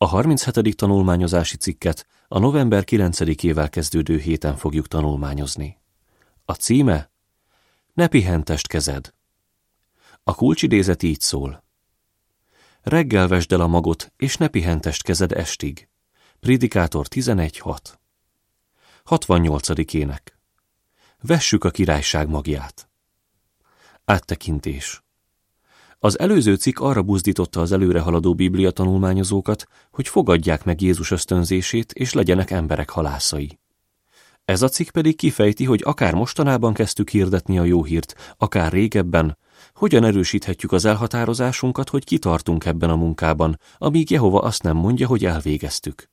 A 37. tanulmányozási cikket a november 9-ével kezdődő héten fogjuk tanulmányozni. A címe: Ne pihentest kezed. A kulcsidézet így szól: Reggel vesd el a magot, és ne pihentest kezed estig. Prédikátor 11.6. 68. ének. Vessük a királyság magját. Áttekintés. Az előző cikk arra buzdította az előrehaladó Biblia tanulmányozókat, hogy fogadják meg Jézus ösztönzését, és legyenek emberek halászai. Ez a cikk pedig kifejti, hogy akár mostanában kezdtük hirdetni a jó hírt, akár régebben, hogyan erősíthetjük az elhatározásunkat, hogy kitartunk ebben a munkában, amíg Jehova azt nem mondja, hogy elvégeztük.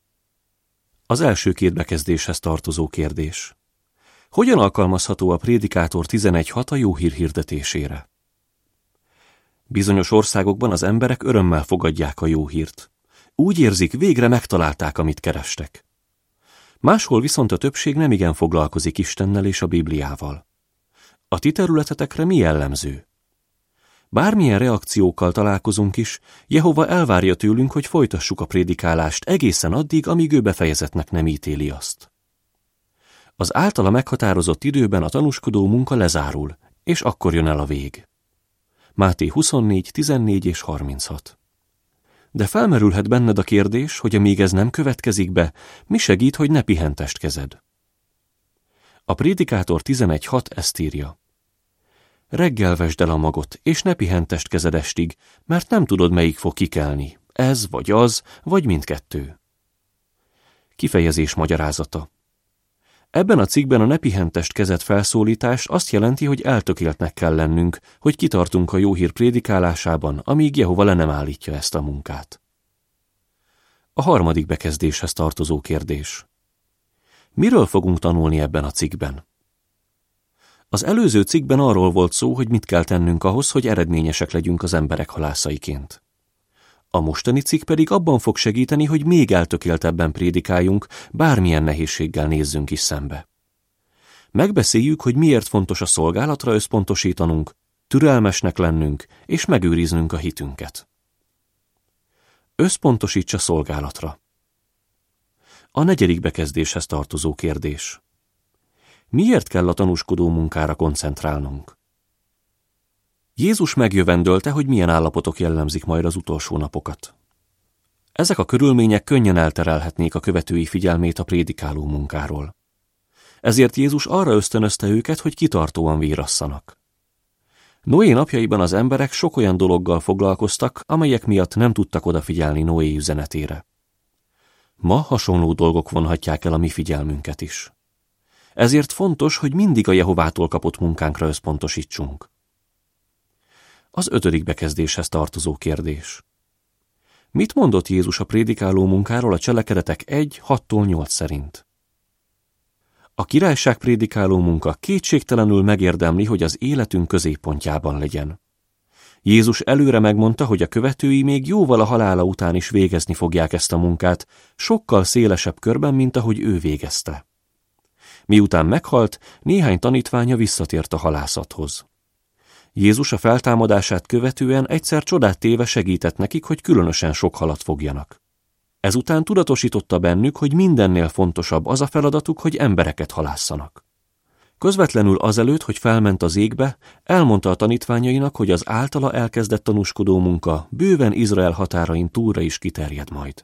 Az első két bekezdéshez tartozó kérdés: hogyan alkalmazható a Prédikátor 11.6 a jó hír hirdetésére? Bizonyos országokban az emberek örömmel fogadják a jó hírt. Úgy érzik, végre megtalálták, amit kerestek. Máshol viszont a többség nemigen foglalkozik Istennel és a Bibliával. A ti területetekre mi jellemző? Bármilyen reakciókkal találkozunk is, Jehova elvárja tőlünk, hogy folytassuk a prédikálást egészen addig, amíg ő befejezetnek nem ítéli azt. Az általa meghatározott időben a tanúskodó munka lezárul, és akkor jön el a vég. Máté 24, 14 és 36. De felmerülhet benned a kérdés, hogy amíg ez nem következik be, mi segít, hogy ne pihentest kezed? A Prédikátor 11.6 ezt írja: Reggel vesd el a magot, és ne pihentest kezed estig, mert nem tudod, melyik fog kikelni, ez vagy az, vagy mindkettő. Kifejezés magyarázata. Ebben a cikkben a ne pihentest kezed felszólítás azt jelenti, hogy eltökéltnek kell lennünk, hogy kitartunk a jó hír prédikálásában, amíg Jehova le nem állítja ezt a munkát. A harmadik bekezdéshez tartozó kérdés: miről fogunk tanulni ebben a cikkben? Az előző cikkben arról volt szó, hogy mit kell tennünk ahhoz, hogy eredményesek legyünk az emberek halászaiként. A mostani cikk pedig abban fog segíteni, hogy még eltökéltebben prédikáljunk, bármilyen nehézséggel nézzünk is szembe. Megbeszéljük, hogy miért fontos a szolgálatra összpontosítanunk, türelmesnek lennünk és megőriznünk a hitünket. Összpontosíts a szolgálatra. A negyedik bekezdéshez tartozó kérdés: miért kell a tanúskodó munkára koncentrálnunk? Jézus megjövendölte, hogy milyen állapotok jellemzik majd az utolsó napokat. Ezek a körülmények könnyen elterelhetnék a követői figyelmét a prédikáló munkáról. Ezért Jézus arra ösztönözte őket, hogy kitartóan vírasszanak. Noé napjaiban az emberek sok olyan dologgal foglalkoztak, amelyek miatt nem tudtak odafigyelni Noé üzenetére. Ma hasonló dolgok vonhatják el a mi figyelmünket is. Ezért fontos, hogy mindig a Jehovától kapott munkánkra összpontosítsunk. Az ötödik bekezdéshez tartozó kérdés: mit mondott Jézus a prédikáló munkáról a Cselekedetek 1.6-8 szerint? A királyság prédikáló munka kétségtelenül megérdemli, hogy az életünk középpontjában legyen. Jézus előre megmondta, hogy a követői még jóval a halála után is végezni fogják ezt a munkát, sokkal szélesebb körben, mint ahogy ő végezte. Miután meghalt, néhány tanítványa visszatért a halászathoz. Jézus a feltámadását követően egyszer csodát téve segített nekik, hogy különösen sok halat fogjanak. Ezután tudatosította bennük, hogy mindennél fontosabb az a feladatuk, hogy embereket halásszanak. Közvetlenül azelőtt, hogy felment az égbe, elmondta a tanítványainak, hogy az általa elkezdett tanúskodó munka bőven Izrael határain túlra is kiterjed majd.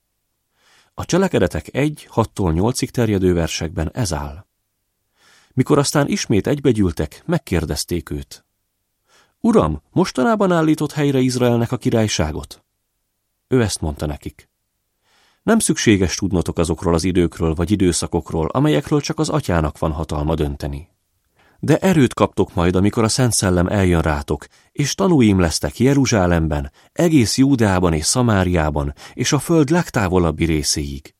A Cselekedetek 1.6-8-ig terjedő versekben ez áll. Mikor aztán ismét egybegyűltek, megkérdezték őt: Uram, mostanában állított helyre Izraelnek a királyságot? Ő ezt mondta nekik: nem szükséges tudnotok azokról az időkről vagy időszakokról, amelyekről csak az atyának van hatalma dönteni. De erőt kaptok majd, amikor a Szent Szellem eljön rátok, és tanúim lesztek Jeruzsálemben, egész Júdeában és Szamáriában, és a föld legtávolabbi részéig.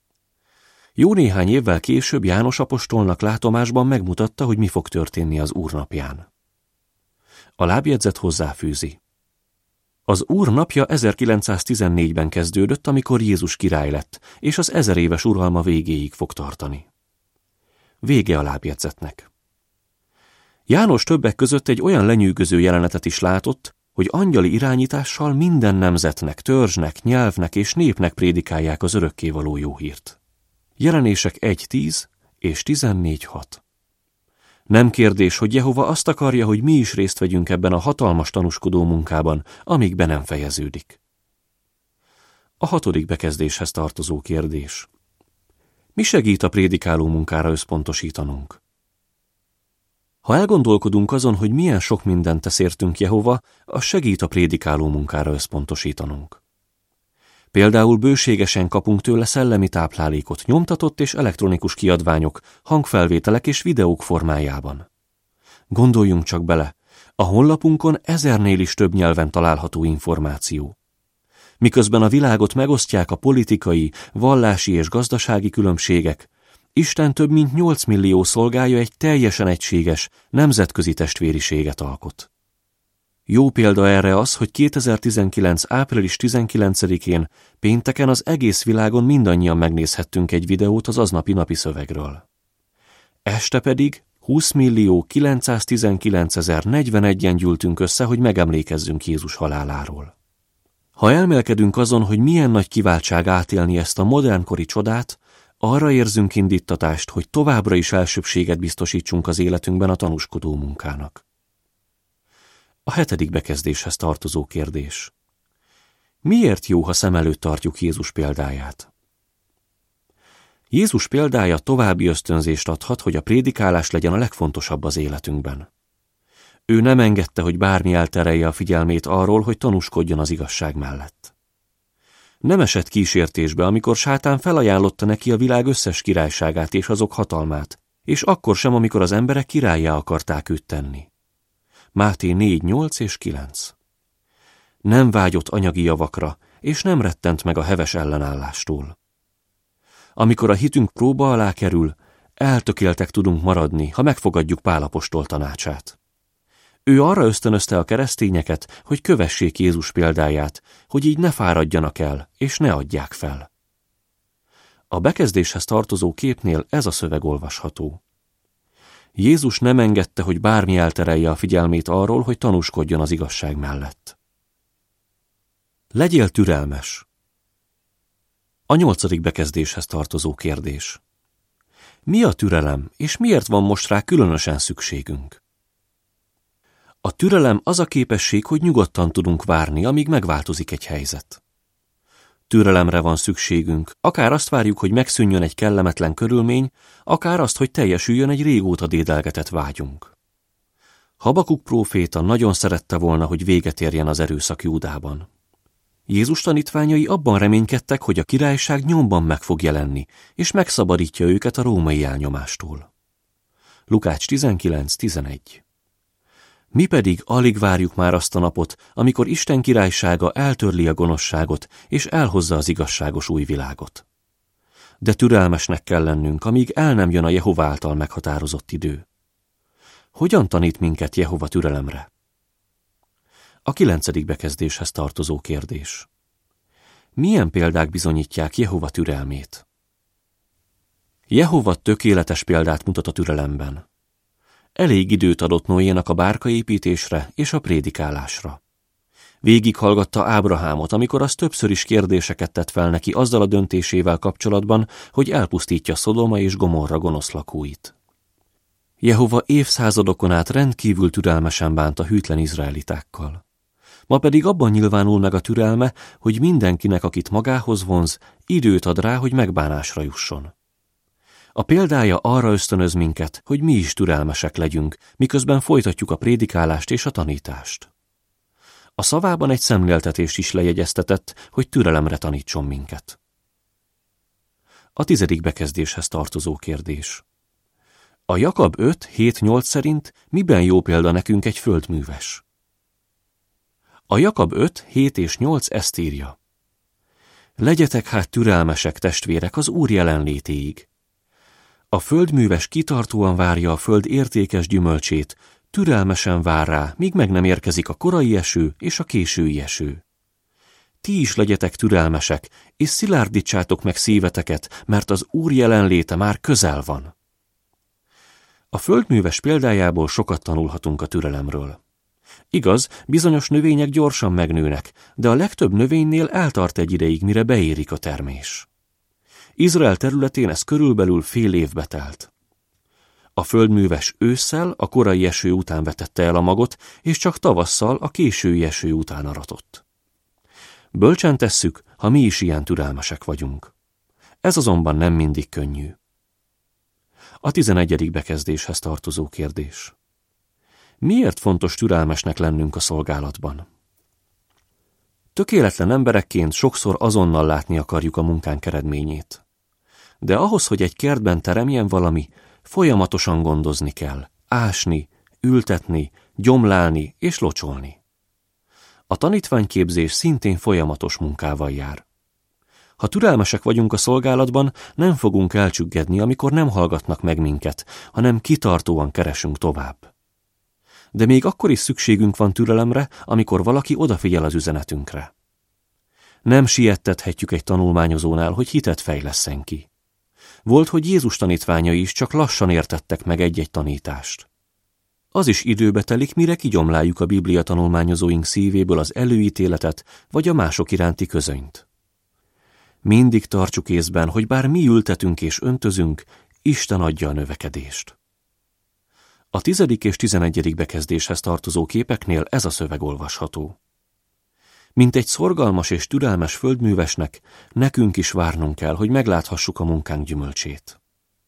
Jó néhány évvel később János apostolnak látomásban megmutatta, hogy mi fog történni az Úr napján. A lábjegyzet hozzáfűzi: az Úr napja 1914-ben kezdődött, amikor Jézus király lett, és az 1000 éves uralma végéig fog tartani. Vége a lábjegyzetnek. János többek között egy olyan lenyűgöző jelenetet is látott, hogy angyali irányítással minden nemzetnek, törzsnek, nyelvnek és népnek prédikálják az örökkévaló jó hírt. Jelenések 1:10 és 14:6. Nem kérdés, hogy Jehova azt akarja, hogy mi is részt vegyünk ebben a hatalmas tanúskodó munkában, amíg be nem fejeződik. A 6. bekezdéshez tartozó kérdés. Mi segít a prédikáló munkára összpontosítanunk? Ha elgondolkodunk azon, hogy milyen sok mindent tesz értünk Jehova, az segít a prédikáló munkára összpontosítanunk. Például bőségesen kapunk tőle szellemi táplálékot, nyomtatott és elektronikus kiadványok, hangfelvételek és videók formájában. Gondoljunk csak bele, a honlapunkon 1000-nél is több nyelven található információ. Miközben a világot megosztják a politikai, vallási és gazdasági különbségek, Isten több mint 8 millió szolgája egy teljesen egységes, nemzetközi testvériséget alkot. Jó példa erre az, hogy 2019. április 19-én pénteken az egész világon mindannyian megnézhettünk egy videót az aznapi napi szövegről. Este pedig 20.919.041-en gyűltünk össze, hogy megemlékezzünk Jézus haláláról. Ha elmélkedünk azon, hogy milyen nagy kiváltság átélni ezt a modernkori csodát, arra érzünk indíttatást, hogy továbbra is elsőbbséget biztosítsunk az életünkben a tanúskodó munkának. A 7. bekezdéshez tartozó kérdés. Miért jó, ha szem előtt tartjuk Jézus példáját? Jézus példája további ösztönzést adhat, hogy a prédikálás legyen a legfontosabb az életünkben. Ő nem engedte, hogy bármi elterelje a figyelmét arról, hogy tanúskodjon az igazság mellett. Nem esett kísértésbe, amikor sátán felajánlotta neki a világ összes királyságát és azok hatalmát, és akkor sem, amikor az emberek királlyá akarták őt tenni. Máté 4:8 és 9. Nem vágyott anyagi javakra, és nem rettent meg a heves ellenállástól. Amikor a hitünk próba alá kerül, eltökéltek tudunk maradni, ha megfogadjuk Pál apostol tanácsát. Ő arra ösztönözte a keresztényeket, hogy kövessék Jézus példáját, hogy így ne fáradjanak el, és ne adják fel. A bekezdéshez tartozó képnél ez a szöveg olvasható. Jézus nem engedte, hogy bármi elterelje a figyelmét arról, hogy tanúskodjon az igazság mellett. Legyél türelmes. A 8. bekezdéshez tartozó kérdés. Mi a türelem, és miért van most rá különösen szükségünk? A türelem az a képesség, hogy nyugodtan tudunk várni, amíg megváltozik egy helyzet. Türelemre van szükségünk, akár azt várjuk, hogy megszűnjön egy kellemetlen körülmény, akár azt, hogy teljesüljön egy régóta dédelgetett vágyunk. Habakuk próféta nagyon szerette volna, hogy véget érjen az erőszak Júdában. Jézus tanítványai abban reménykedtek, hogy a királyság nyomban meg fog jelenni, és megszabadítja őket a római elnyomástól. Lukács 19:11. Mi pedig alig várjuk már azt a napot, amikor Isten királysága eltörli a gonoszságot, és elhozza az igazságos új világot. De türelmesnek kell lennünk, amíg el nem jön a Jehova által meghatározott idő. Hogyan tanít minket Jehova türelemre? A 9. bekezdéshez tartozó kérdés. Milyen példák bizonyítják Jehova türelmét? Jehova tökéletes példát mutat a türelemben. Elég időt adott Noénak a bárkaépítésre és a prédikálásra. Végighallgatta Ábrahámot, amikor az többször is kérdéseket tett fel neki azzal a döntésével kapcsolatban, hogy elpusztítja Szodoma és Gomorra gonosz lakóit. Jehova évszázadokon át rendkívül türelmesen bánt a hűtlen izraelitákkal. Ma pedig abban nyilvánul meg a türelme, hogy mindenkinek, akit magához vonz, időt ad rá, hogy megbánásra jusson. A példája arra ösztönöz minket, hogy mi is türelmesek legyünk, miközben folytatjuk a prédikálást és a tanítást. A szavában egy szemléltetést is lejegyeztetett, hogy türelemre tanítson minket. A 10. bekezdéshez tartozó kérdés. A Jakab 5:7-8 szerint miben jó példa nekünk egy földműves? A Jakab 5:7 és 8 ezt írja. Legyetek hát türelmesek, testvérek, az Úr jelenlétéig. A földműves kitartóan várja a föld értékes gyümölcsét, türelmesen vár rá, míg meg nem érkezik a korai eső és a késői eső. Ti is legyetek türelmesek, és szilárdítsátok meg szíveteket, mert az Úr jelenléte már közel van. A földműves példájából sokat tanulhatunk a türelemről. Igaz, bizonyos növények gyorsan megnőnek, de a legtöbb növénynél eltart egy ideig, mire beérik a termés. Izrael területén ez körülbelül fél évbe telt. A földműves ősszel, a korai eső után vetette el a magot, és csak tavasszal, a késői eső után aratott. Bölcsen tesszük, ha mi is ilyen türelmesek vagyunk. Ez azonban nem mindig könnyű. A 11. bekezdéshez tartozó kérdés. Miért fontos türelmesnek lennünk a szolgálatban? Tökéletlen emberekként sokszor azonnal látni akarjuk a munkánk eredményét. De ahhoz, hogy egy kertben teremjen valami, folyamatosan gondozni kell, ásni, ültetni, gyomlálni és locsolni. A tanítványképzés szintén folyamatos munkával jár. Ha türelmesek vagyunk a szolgálatban, nem fogunk elcsüggedni, amikor nem hallgatnak meg minket, hanem kitartóan keresünk tovább. De még akkor is szükségünk van türelemre, amikor valaki odafigyel az üzenetünkre. Nem siettethetjük egy tanulmányozónál, hogy hitet fejlesszen ki. Volt, hogy Jézus tanítványai is csak lassan értettek meg egy-egy tanítást. Az is időbe telik, mire kigyomláljuk a Biblia tanulmányozóink szívéből az előítéletet vagy a mások iránti közönyt. Mindig tartsuk észben, hogy bár mi ültetünk és öntözünk, Isten adja a növekedést. A 10. és 11. bekezdéshez tartozó képeknél ez a szöveg olvasható. Mint egy szorgalmas és türelmes földművesnek, nekünk is várnunk kell, hogy megláthassuk a munkánk gyümölcsét.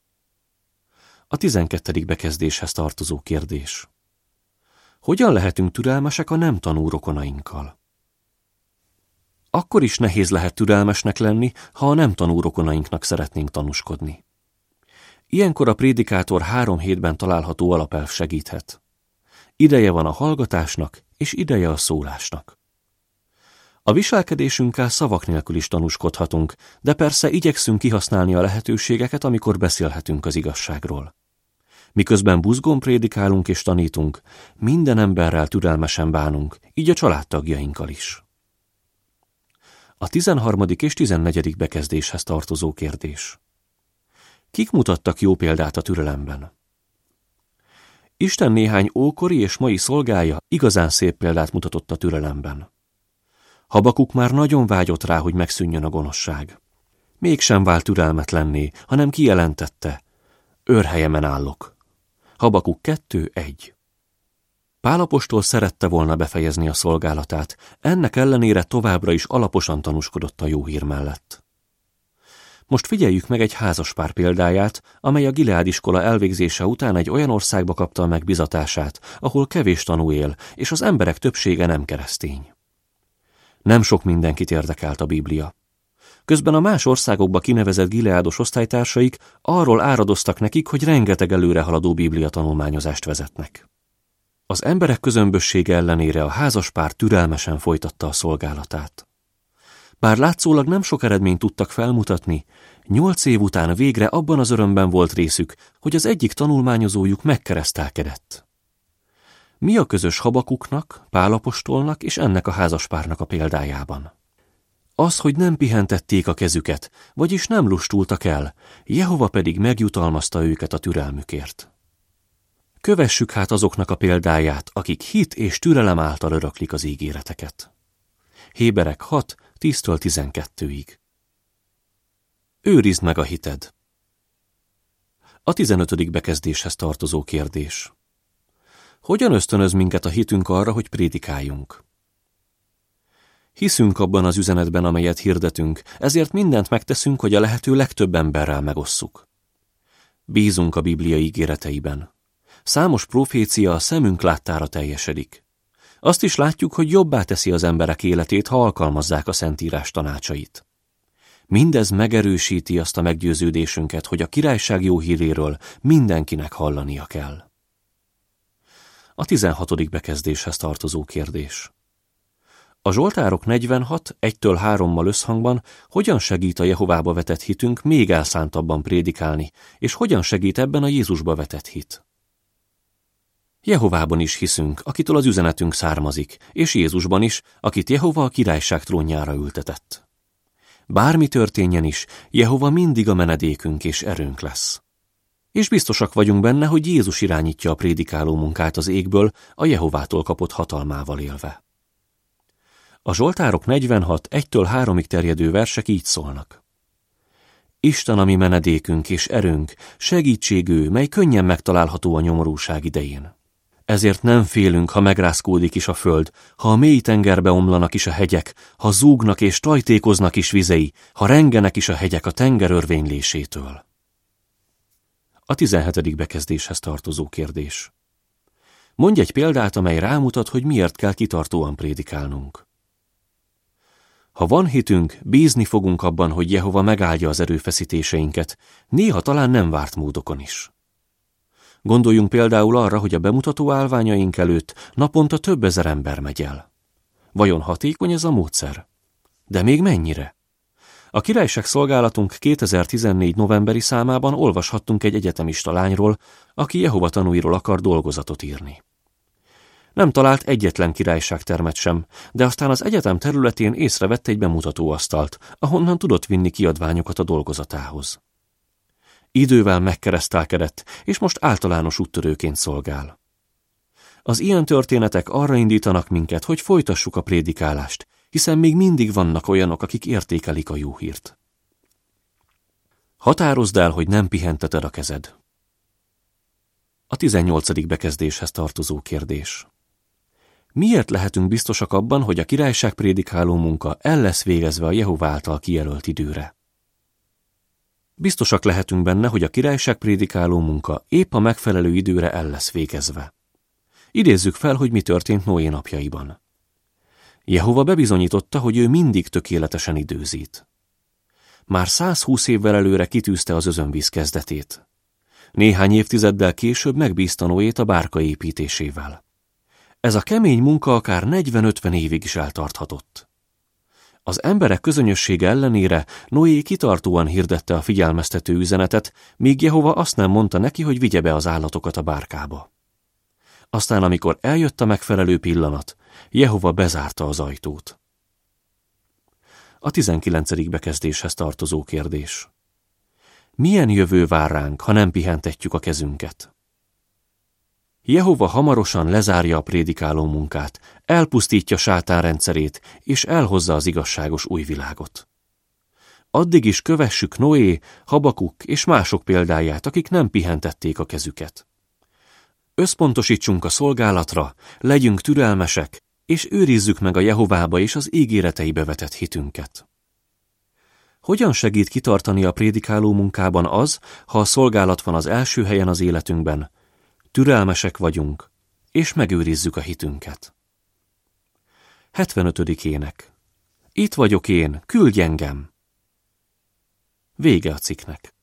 A 12. bekezdéshez tartozó kérdés. Hogyan lehetünk türelmesek a nem tanú rokonainkkal? Akkor is nehéz lehet türelmesnek lenni, ha a nem tanú rokonainknak szeretnénk tanúskodni. Ilyenkor a prédikátor 3 hétben található alapelv segíthet. Ideje van a hallgatásnak, és ideje a szólásnak. A viselkedésünkkel szavak nélkül is tanúskodhatunk, de persze igyekszünk kihasználni a lehetőségeket, amikor beszélhetünk az igazságról. Miközben buzgón prédikálunk és tanítunk, minden emberrel türelmesen bánunk, így a családtagjainkkal is. A 13. és 14. bekezdéshez tartozó kérdés. Kik mutattak jó példát a türelemben? Isten néhány ókori és mai szolgája igazán szép példát mutatott a türelemben. Habakuk már nagyon vágyott rá, hogy megszűnjön a gonoszság. Mégsem vált türelmetlenné, hanem kijelentette: őrhelyemen állok. Habakuk 2:1. Pál apostol szerette volna befejezni a szolgálatát, ennek ellenére továbbra is alaposan tanúskodott a jó hír mellett. Most figyeljük meg egy házaspár példáját, amely a Gileád iskola elvégzése után egy olyan országba kapta a megbizatását, ahol kevés tanú él, és az emberek többsége nem keresztény. Nem sok mindenkit érdekelt a Biblia. Közben a más országokba kinevezett gileádos osztálytársaik arról áradoztak nekik, hogy rengeteg előrehaladó Biblia tanulmányozást vezetnek. Az emberek közömbössége ellenére a házaspár türelmesen folytatta a szolgálatát. Bár látszólag nem sok eredményt tudtak felmutatni, 8 év után végre abban az örömben volt részük, hogy az egyik tanulmányozójuk megkeresztelkedett. Mi a közös Habakuknak, Pál apostolnak és ennek a házaspárnak a példájában? Az, hogy nem pihentették a kezüket, vagyis nem lustultak el, Jehova pedig megjutalmazta őket a türelmükért. Kövessük hát azoknak a példáját, akik hit és türelem által öröklik az ígéreteket. Héberek 6, 10-12-ig. Őrizd meg a hited. A 15. bekezdéshez tartozó kérdés. Hogyan ösztönöz minket a hitünk arra, hogy prédikáljunk? Hiszünk abban az üzenetben, amelyet hirdetünk, ezért mindent megteszünk, hogy a lehető legtöbb emberrel megosszuk. Bízunk a Biblia ígéreteiben. Számos profécia a szemünk láttára teljesedik. Azt is látjuk, hogy jobbá teszi az emberek életét, ha alkalmazzák a Szentírás tanácsait. Mindez megerősíti azt a meggyőződésünket, hogy a királyság jó híréről mindenkinek hallania kell. A 16. bekezdéshez tartozó kérdés. A Zsoltárok 46, 1-3-mal összhangban hogyan segít a Jehovába vetett hitünk még elszántabban prédikálni, és hogyan segít ebben a Jézusba vetett hit? Jehovában is hiszünk, akitől az üzenetünk származik, és Jézusban is, akit Jehova a királyság trónjára ültetett. Bármi történjen is, Jehova mindig a menedékünk és erőnk lesz. És biztosak vagyunk benne, hogy Jézus irányítja a prédikáló munkát az égből, a Jehovától kapott hatalmával élve. A Zsoltárok 46, 1-től 3-ig terjedő versek így szólnak. Isten a mi menedékünk és erőnk, segítségő, mely könnyen megtalálható a nyomorúság idején. Ezért nem félünk, ha megrázkódik is a föld, ha a mély tengerbe omlanak is a hegyek, ha zúgnak és tajtékoznak is vizei, ha rengenek is a hegyek a tenger örvénylésétől. A 17. bekezdéshez tartozó kérdés. Mondj egy példát, amely rámutat, hogy miért kell kitartóan prédikálnunk. Ha van hitünk, bízni fogunk abban, hogy Jehova megáldja az erőfeszítéseinket, néha talán nem várt módokon is. Gondoljunk például arra, hogy a bemutató állványaink előtt naponta több ezer ember megy el. Vajon hatékony ez a módszer? De még mennyire? A Királyság Szolgálatunk 2014. novemberi számában olvashattunk egy egyetemista lányról, aki Jehova tanúiról akar dolgozatot írni. Nem talált egyetlen királyságtermet sem, de aztán az egyetem területén észrevett egy bemutatóasztalt, ahonnan tudott vinni kiadványokat a dolgozatához. Idővel megkeresztálkedett, és most általános úttörőként szolgál. Az ilyen történetek arra indítanak minket, hogy folytassuk a prédikálást, hiszen még mindig vannak olyanok, akik értékelik a jó hírt. Határozd el, hogy nem pihenteted a kezed. A 18. bekezdéshez tartozó kérdés. Miért lehetünk biztosak abban, hogy a királyság prédikáló munka el lesz végezve a Jehova által kijelölt időre? Biztosak lehetünk benne, hogy a királyság prédikáló munka épp a megfelelő időre el lesz végezve. Idézzük fel, hogy mi történt Noé napjaiban. Jehova bebizonyította, hogy ő mindig tökéletesen időzít. Már 120 évvel előre kitűzte az özönvíz kezdetét. Néhány évtizeddel később megbízta Noét a bárka építésével. Ez a kemény munka akár 40-50 évig is eltarthatott. Az emberek közönössége ellenére Noé kitartóan hirdette a figyelmeztető üzenetet, míg Jehova azt nem mondta neki, hogy vigye be az állatokat a bárkába. Aztán, amikor eljött a megfelelő pillanat, Jehova bezárta az ajtót. A 19. bekezdéshez tartozó kérdés. Milyen jövő vár ránk, ha nem pihentetjük a kezünket? Jehova hamarosan lezárja a prédikáló munkát, elpusztítja sátán rendszerét, és elhozza az igazságos új világot. Addig is kövessük Noé, Habakuk és mások példáját, akik nem pihentették a kezüket. Összpontosítsunk a szolgálatra, legyünk türelmesek, és őrizzük meg a Jehovába és az ígéreteibe vetett hitünket. Hogyan segít kitartani a prédikáló munkában az, ha a szolgálat van az első helyen az életünkben? Türelmesek vagyunk, és megőrizzük a hitünket. 75. ének. Itt vagyok én, küldj engem! Vége a cikknek.